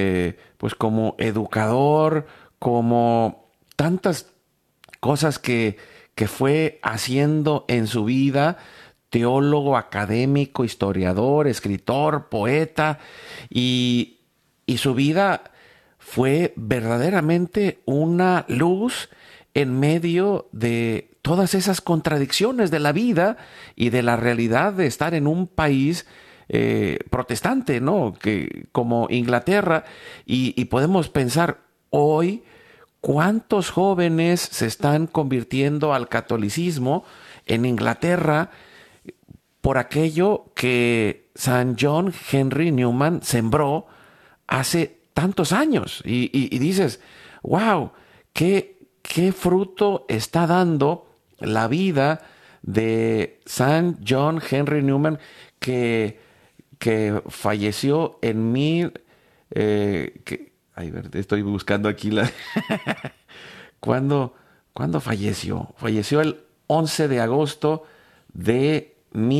Speaker 3: educador, como tantas cosas que fue haciendo en su vida, teólogo, académico, historiador, escritor, poeta, y su vida fue verdaderamente una luz en medio de todas esas contradicciones de la vida y de la realidad de estar en un país protestante, ¿no? Que, como Inglaterra, y podemos pensar hoy cuántos jóvenes se están convirtiendo al catolicismo en Inglaterra por aquello que San John Henry Newman sembró hace tantos años. Y dices, wow, qué fruto está dando la vida de San John Henry Newman, que falleció en estoy buscando aquí la... ¿Cuándo falleció? Falleció el 11 de agosto de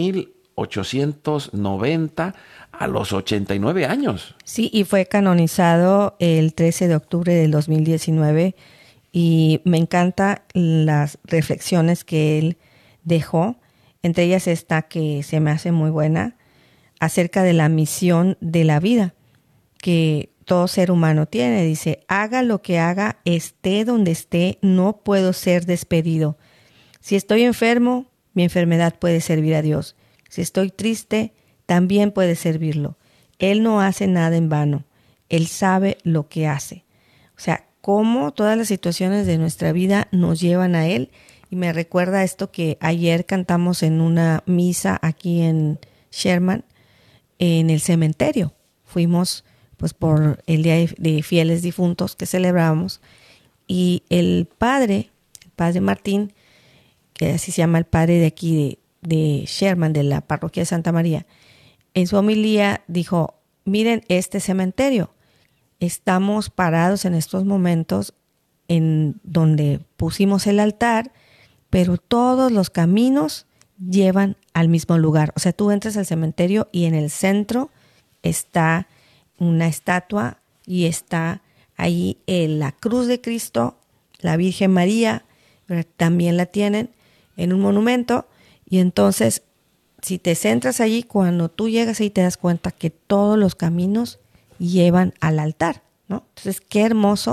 Speaker 3: 1890 a los 89 años.
Speaker 4: Sí, y fue canonizado el 13 de octubre del 2019 y me encantan las reflexiones que él dejó. Entre ellas esta que se me hace muy buena, acerca de la misión de la vida que todo ser humano tiene. Dice, haga lo que haga, esté donde esté, no puedo ser despedido. Si estoy enfermo, mi enfermedad puede servir a Dios. Si estoy triste, también puede servirlo. Él no hace nada en vano. Él sabe lo que hace. O sea, cómo todas las situaciones de nuestra vida nos llevan a Él. Y me recuerda esto que ayer cantamos en una misa aquí en Sherman, en el cementerio. Fuimos pues por el Día de Fieles Difuntos que celebramos. Y el padre Martín, que así se llama el padre de aquí de Sherman, de la parroquia de Santa María, en su homilía dijo, miren este cementerio, estamos parados en estos momentos en donde pusimos el altar, pero todos los caminos llevan al mismo lugar. O sea, tú entras al cementerio y en el centro está una estatua y está ahí la cruz de Cristo, la Virgen María, también la tienen en un monumento. Y entonces, si te centras allí, cuando tú llegas ahí te das cuenta que todos los caminos llevan al altar, ¿no? Entonces, qué hermoso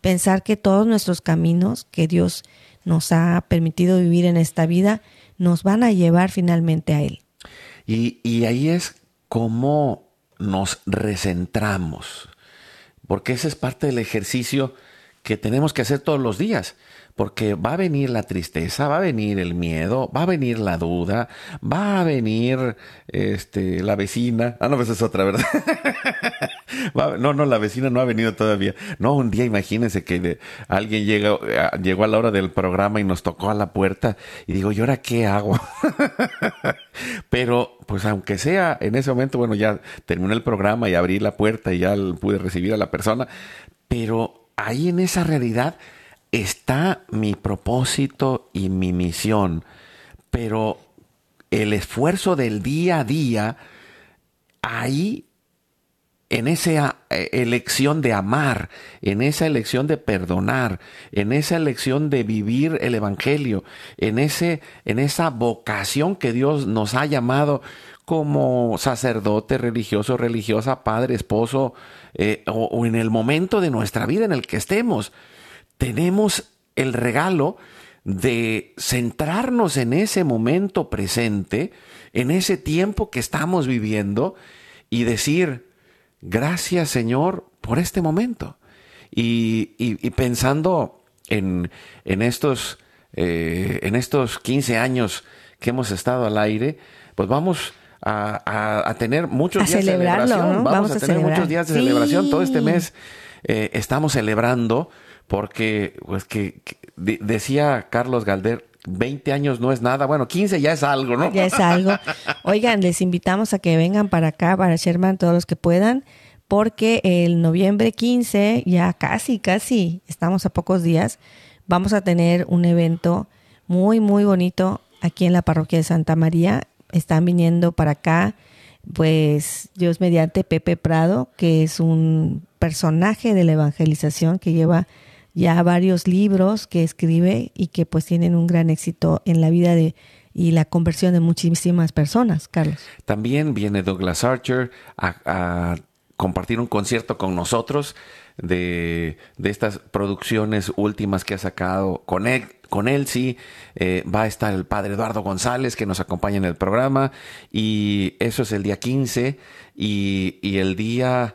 Speaker 4: pensar que todos nuestros caminos que Dios nos ha permitido vivir en esta vida nos van a llevar finalmente a Él.
Speaker 3: Y ahí es como nos recentramos, porque ese es parte del ejercicio que tenemos que hacer todos los días, porque va a venir la tristeza, va a venir el miedo, va a venir la duda, va a venir la vecina. No, pues es otra, ¿verdad? No, la vecina no ha venido todavía. No, un día imagínense que alguien llegó a la hora del programa y nos tocó a la puerta y digo, ¿y ahora qué hago? Pero, pues aunque sea en ese momento, bueno, ya terminé el programa y abrí la puerta y ya pude recibir a la persona, pero ahí en esa realidad está mi propósito y mi misión, pero el esfuerzo del día a día, ahí en esa elección de amar, en esa elección de perdonar, en esa elección de vivir el evangelio, en esa vocación que Dios nos ha llamado como sacerdote, religioso, religiosa, padre, esposo, o en el momento de nuestra vida en el que estemos, tenemos el regalo de centrarnos en ese momento presente, en ese tiempo que estamos viviendo y decir, gracias Señor por este momento. Y pensando en estos 15 años que hemos estado al aire, pues vamos a tener muchos días de celebración.
Speaker 4: ¿No?
Speaker 3: Vamos a tener muchos días de celebración. Todo este mes estamos celebrando porque pues que decía Carlos Galder, 20 años no es nada. Bueno, 15 ya es algo, ¿no?
Speaker 4: Ya es algo. Oigan, les invitamos a que vengan para acá, para Sherman, todos los que puedan, porque el noviembre 15, ya casi, estamos a pocos días, vamos a tener un evento muy, muy bonito aquí en la parroquia de Santa María. Están viniendo para acá, pues, Dios mediante, Pepe Prado, que es un personaje de la evangelización que lleva ya varios libros que escribe y que pues tienen un gran éxito en la vida y la conversión de muchísimas personas, Carlos.
Speaker 3: También viene Douglas Archer a compartir un concierto con nosotros de estas producciones últimas que ha sacado con él, sí. Va a estar el padre Eduardo González, que nos acompaña en el programa, y eso es el día 15, y el día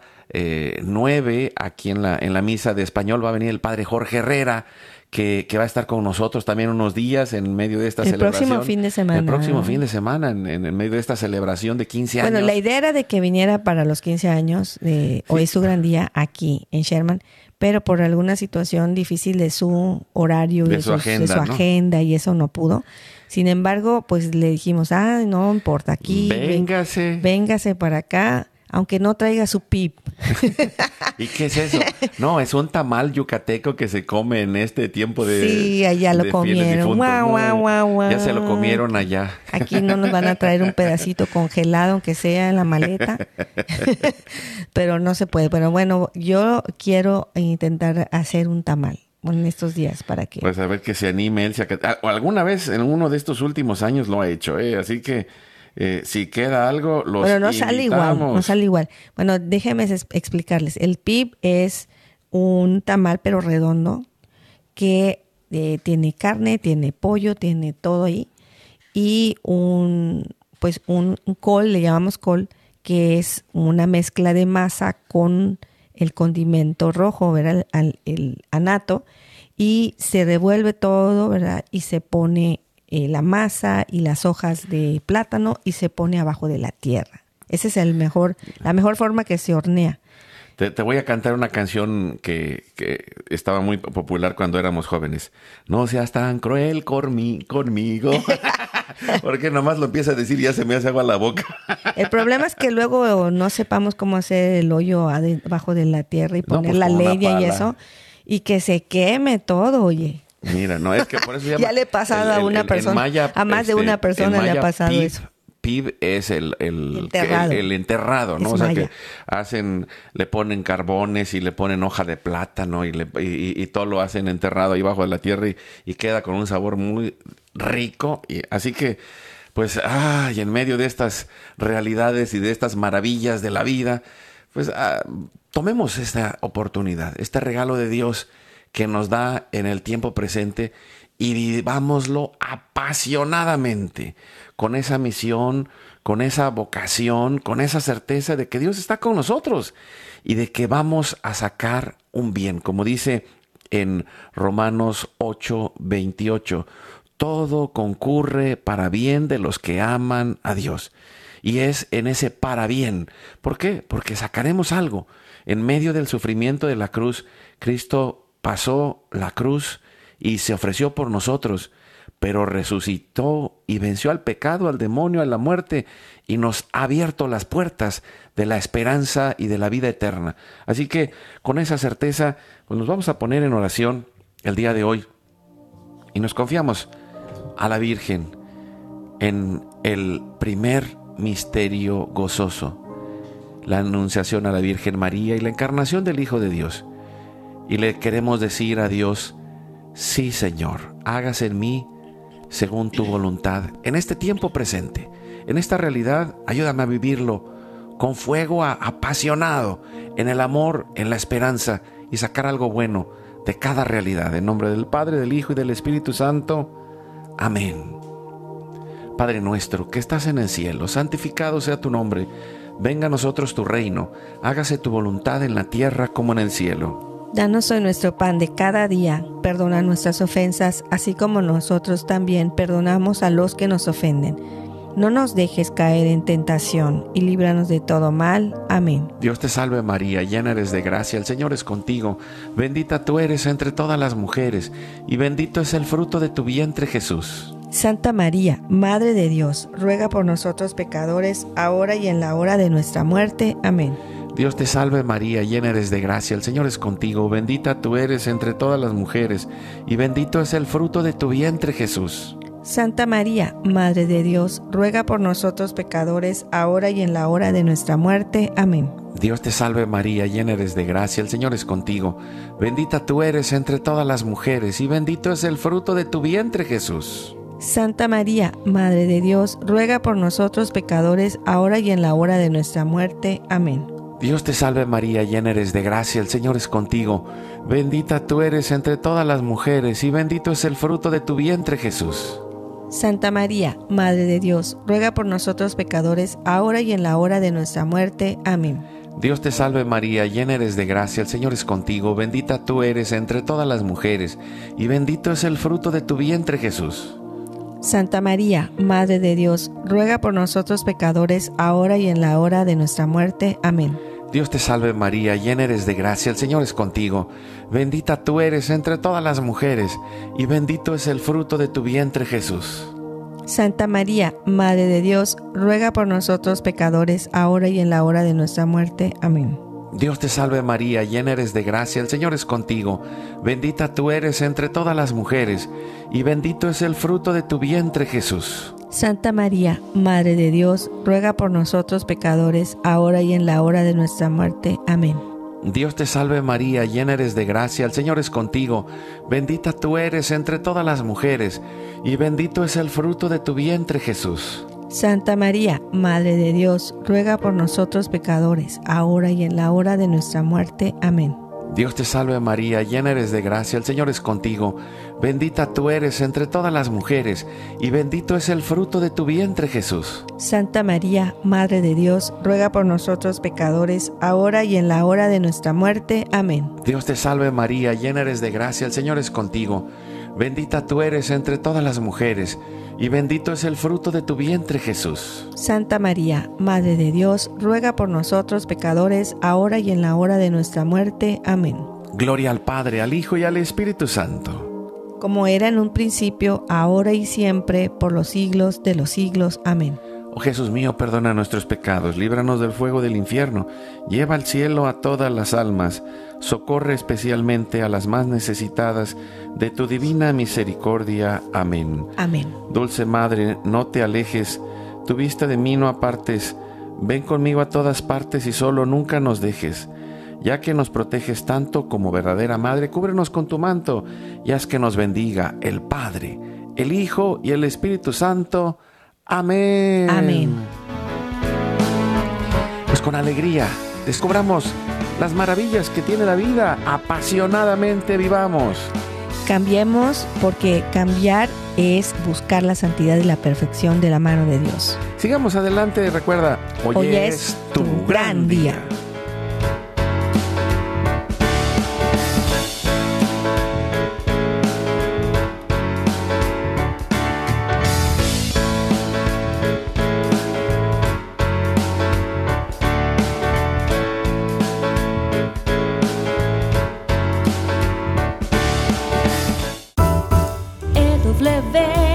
Speaker 3: 9, aquí en la misa de español, va a venir el padre Jorge Herrera, que va a estar con nosotros también unos días en medio de esta celebración.
Speaker 4: El próximo fin de semana.
Speaker 3: El próximo fin de semana, en medio de esta celebración de 15 años.
Speaker 4: Bueno, la idea era de que viniera para los 15 años, hoy es su gran día aquí en Sherman, pero por alguna situación difícil de su horario, de su agenda, y eso no pudo. Sin embargo, pues le dijimos, no importa, aquí. Véngase para acá. Aunque no traiga su pip.
Speaker 3: ¿Y qué es eso? No, es un tamal yucateco que se come en este tiempo de...
Speaker 4: Sí, allá lo comieron.
Speaker 3: Ya se lo comieron allá.
Speaker 4: Aquí no nos van a traer un pedacito congelado, aunque sea en la maleta. Pero no se puede. Pero bueno, yo quiero intentar hacer un tamal en estos días para que...
Speaker 3: Pues a ver que se anime él. O alguna vez en uno de estos últimos años lo ha hecho, así que... si queda algo, los
Speaker 4: Bueno, no
Speaker 3: invitamos.
Speaker 4: sale igual. Bueno, déjenme explicarles. El pip es un tamal, pero redondo, que tiene carne, tiene pollo, tiene todo ahí. Y un col, le llamamos col, que es una mezcla de masa con el condimento rojo, ¿verdad? El anato. Y se revuelve todo, ¿verdad? Y se pone... la masa y las hojas de plátano y se pone abajo de la tierra. Esa es la mejor forma que se hornea.
Speaker 3: Te voy a cantar una canción que estaba muy popular cuando éramos jóvenes. No seas tan cruel conmigo. Porque nomás lo empieza a decir y ya se me hace agua la boca.
Speaker 4: El problema es que luego no sepamos cómo hacer el hoyo abajo de la tierra y poner la leña y eso. Y que se queme todo, oye.
Speaker 3: Mira, no, es que por eso
Speaker 4: ya le ha pasado a una persona, maya, a más de una persona le ha pasado eso.
Speaker 3: Pib es el enterrado, ¿no?
Speaker 4: Es
Speaker 3: o sea
Speaker 4: maya.
Speaker 3: Que le ponen carbones y le ponen hoja de plátano y todo lo hacen enterrado ahí bajo de la tierra y queda con un sabor muy rico. Y así que, pues, y en medio de estas realidades y de estas maravillas de la vida, pues tomemos esta oportunidad, este regalo de Dios que nos da en el tiempo presente y vivámoslo apasionadamente, con esa misión, con esa vocación, con esa certeza de que Dios está con nosotros y de que vamos a sacar un bien. Como dice en Romanos 8:28, todo concurre para bien de los que aman a Dios. Y es en ese para bien. ¿Por qué? Porque sacaremos algo. En medio del sufrimiento de la cruz, Cristo pasó la cruz y se ofreció por nosotros, pero resucitó y venció al pecado, al demonio, a la muerte, y nos ha abierto las puertas de la esperanza y de la vida eterna. Así que con esa certeza, pues nos vamos a poner en oración el día de hoy y nos confiamos a la Virgen en el primer misterio gozoso, la anunciación a la Virgen María y la encarnación del Hijo de Dios. Y le queremos decir a Dios: sí, Señor, hágase en mí según tu voluntad, en este tiempo presente, en esta realidad. Ayúdame a vivirlo con fuego apasionado, en el amor, en la esperanza, y sacar algo bueno de cada realidad. En nombre del Padre, del Hijo y del Espíritu Santo. Amén. Padre nuestro que estás en el cielo, santificado sea tu nombre. Venga a nosotros tu reino. Hágase tu voluntad en la tierra como en el cielo.
Speaker 4: Danos hoy nuestro pan de cada día. Perdona nuestras ofensas, así como nosotros también perdonamos a los que nos ofenden. No nos dejes caer en tentación y líbranos de todo mal. Amén.
Speaker 3: Dios te salve María, llena eres de gracia, el Señor es contigo. Bendita tú eres entre todas las mujeres, y bendito es el fruto de tu vientre, Jesús.
Speaker 4: Santa María, Madre de Dios, ruega por nosotros pecadores, ahora y en la hora de nuestra muerte. Amén.
Speaker 3: Dios te salve María, llena eres de gracia, el Señor es contigo. Bendita tú eres entre todas las mujeres, y bendito es el fruto de tu vientre, Jesús.
Speaker 4: Santa María, Madre de Dios, ruega por nosotros pecadores, ahora y en la hora de nuestra muerte. Amén.
Speaker 3: Dios te salve María, llena eres de gracia, el Señor es contigo. Bendita tú eres entre todas las mujeres, y bendito es el fruto de tu vientre, Jesús.
Speaker 4: Santa María, Madre de Dios, ruega por nosotros pecadores, ahora y en la hora de nuestra muerte. Amén.
Speaker 3: Dios te salve María, llena eres de gracia, el Señor es contigo. Bendita tú eres entre todas las mujeres, y bendito es el fruto de tu vientre, Jesús.
Speaker 4: Santa María, Madre de Dios, ruega por nosotros pecadores, ahora y en la hora de nuestra muerte. Amén.
Speaker 3: Dios te salve María, llena eres de gracia, el Señor es contigo. Bendita tú eres entre todas las mujeres, y bendito es el fruto de tu vientre, Jesús.
Speaker 4: Santa María, Madre de Dios, ruega por nosotros pecadores, ahora y en la hora de nuestra muerte. Amén.
Speaker 3: Dios te salve María, llena eres de gracia, el Señor es contigo. Bendita tú eres entre todas las mujeres, y bendito es el fruto de tu vientre, Jesús.
Speaker 4: Santa María, Madre de Dios, ruega por nosotros pecadores, ahora y en la hora de nuestra muerte. Amén.
Speaker 3: Dios te salve María, llena eres de gracia, el Señor es contigo. Bendita tú eres entre todas las mujeres, y bendito es el fruto de tu vientre, Jesús.
Speaker 4: Santa María, Madre de Dios, ruega por nosotros pecadores, ahora y en la hora de nuestra muerte. Amén.
Speaker 3: Dios te salve María, llena eres de gracia, el Señor es contigo. Bendita tú eres entre todas las mujeres, y bendito es el fruto de tu vientre, Jesús.
Speaker 4: Santa María, Madre de Dios, ruega por nosotros pecadores, ahora y en la hora de nuestra muerte. Amén.
Speaker 3: Dios te salve María, llena eres de gracia, el Señor es contigo. Bendita tú eres entre todas las mujeres, y bendito es el fruto de tu vientre, Jesús.
Speaker 4: Santa María, Madre de Dios, ruega por nosotros pecadores, ahora y en la hora de nuestra muerte. Amén.
Speaker 3: Dios te salve María, llena eres de gracia, el Señor es contigo. Bendita tú eres entre todas las mujeres, y bendito es el fruto de tu vientre, Jesús.
Speaker 4: Santa María, Madre de Dios, ruega por nosotros pecadores, ahora y en la hora de nuestra muerte. Amén.
Speaker 3: Gloria al Padre, al Hijo y al Espíritu Santo.
Speaker 4: Como era en un principio, ahora y siempre, por los siglos de los siglos. Amén.
Speaker 3: Oh Jesús mío, perdona nuestros pecados, líbranos del fuego del infierno, lleva al cielo a todas las almas, socorre especialmente a las más necesitadas de tu divina misericordia. Amén.
Speaker 4: Amén.
Speaker 3: Dulce Madre, no te alejes, tu vista de mí no apartes, ven conmigo a todas partes y solo nunca nos dejes. Ya que nos proteges tanto como verdadera Madre, cúbrenos con tu manto y haz que nos bendiga el Padre, el Hijo y el Espíritu Santo. Amén.
Speaker 4: Amén.
Speaker 3: Pues con alegría descubramos las maravillas que tiene la vida. Apasionadamente vivamos.
Speaker 4: Cambiemos, porque cambiar es buscar la santidad y la perfección de la mano de Dios.
Speaker 3: Sigamos adelante. Recuerda, hoy es tu gran día.
Speaker 5: EWTN